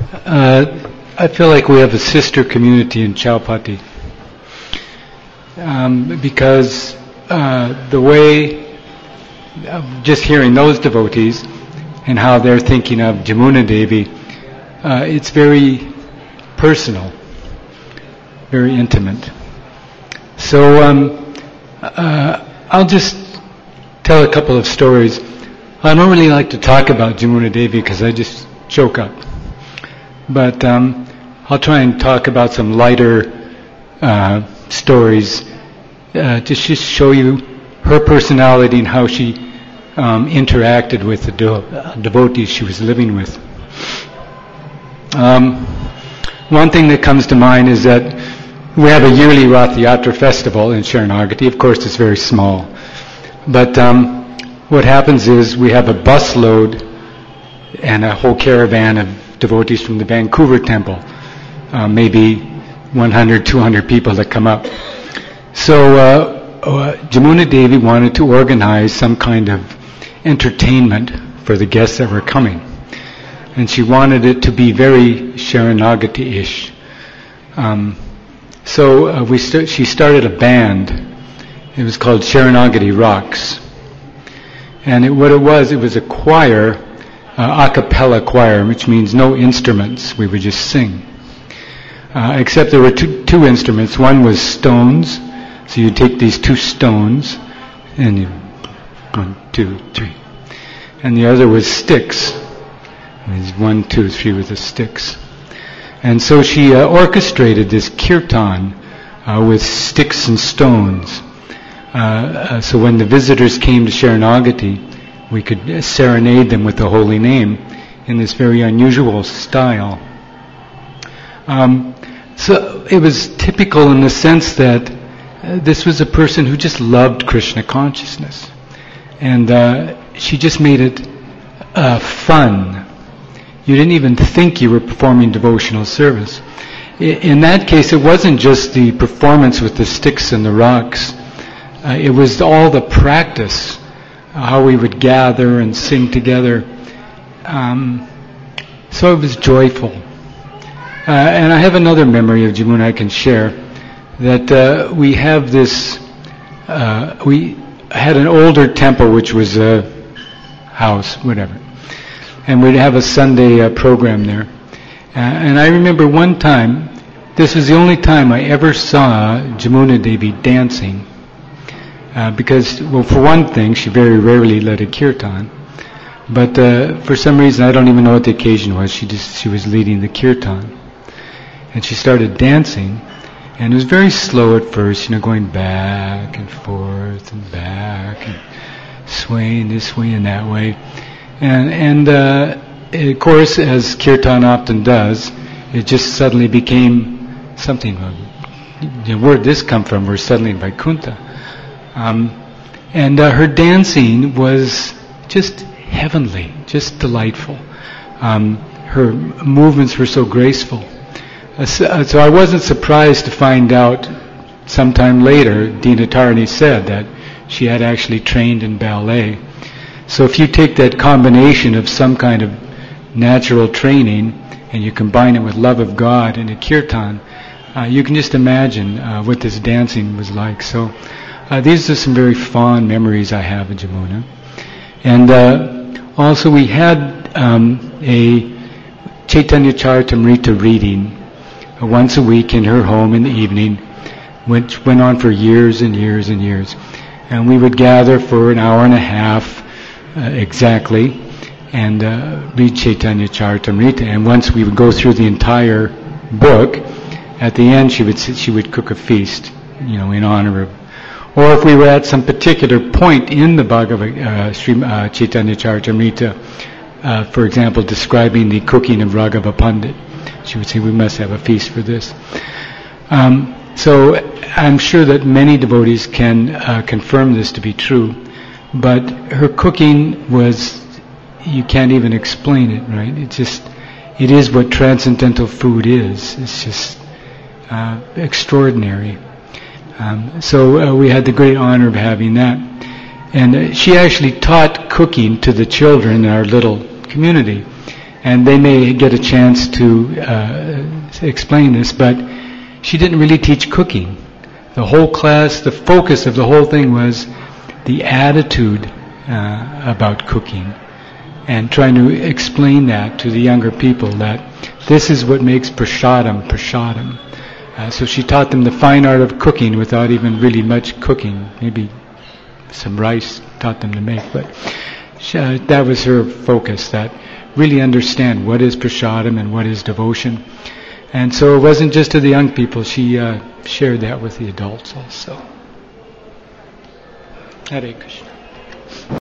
I feel like we have a sister community in Chowpatty because the way just hearing those devotees and how they're thinking of Jamuna Devi, it's very personal, very intimate. So I'll just tell a couple of stories. I don't really like to talk about Jamuna Devi because I just choke up. But I'll try and talk about some lighter stories to just show you her personality and how she interacted with the devotees she was living with. One thing that comes to mind is that we have a yearly Rath Yatra festival in Sharanagati. Of course, it's very small. But what happens is we have a busload and a whole caravan of devotees from the Vancouver temple, maybe 100, 200 people that come up. So Jamuna Devi wanted to organize some kind of entertainment for the guests that were coming. And she wanted it to be very Sharanagati-ish. So she started a band. It was called Sharanagati Rocks. And what it was a choir, a cappella choir, which means no instruments. We would just sing. Except there were two instruments. One was stones. So you take these two stones, and you 1, 2, 3. And the other was sticks. There's 1, 2, 3 with the sticks. And so she orchestrated this kirtan with sticks and stones. So when the visitors came to Sharanagati, we could serenade them with the holy name in this very unusual style. So it was typical in the sense that this was a person who just loved Krishna consciousness. And she just made it fun. You didn't even think you were performing devotional service. In that case, it wasn't just the performance with the sticks and the rocks. It was all the practice, how we would gather and sing together. So it was joyful. And I have another memory of Jamuna I can share, that we have this, we had an older temple which was a house, whatever. And we'd have a Sunday program there. And I remember one time, this was the only time I ever saw Jamuna Devi dancing. Because, well, for one thing, she very rarely led a kirtan. But for some reason, I don't even know what the occasion was. She was leading the kirtan. And she started dancing. And it was very slow at first, going back and forth and back and swaying this way and that way. And of course, as kirtan often does, it just suddenly became something. Where did this come from? We're suddenly in Vaikuntha. And her dancing was just heavenly, just delightful. Her movements were so graceful. So I wasn't surprised to find out sometime later, Dina Tarani said that she had actually trained in ballet. So if you take that combination of some kind of natural training and you combine it with love of God and a kirtan, you can just imagine what this dancing was like. So these are some very fond memories I have of Jamuna. And also we had a Chaitanya Charitamrita reading once a week in her home in the evening, which went on for years and years and years. And we would gather for an hour and a half exactly and read Chaitanya Charitamrita. And once we would go through the entire book, at the end she would cook a feast, in honor of. Or if we were at some particular point in the Chaitanya Charitamrita, for example, describing the cooking of Raghava Pandit, she would say, we must have a feast for this. So I'm sure that many devotees can confirm this to be true, but her cooking was, you can't even explain it, right? It is what transcendental food is. It's just extraordinary. So we had the great honor of having that. And she actually taught cooking to the children in our little community. And they may get a chance to explain this, but she didn't really teach cooking. The whole class, the focus of the whole thing was the attitude about cooking, and trying to explain that to the younger people, that this is what makes prasadam prasadam. So she taught them the fine art of cooking without even really much cooking. Maybe some rice taught them to make, but that was her focus, that really understand what is prasadam and what is devotion. And so it wasn't just to the young people, she shared that with the adults also. Hare Krishna.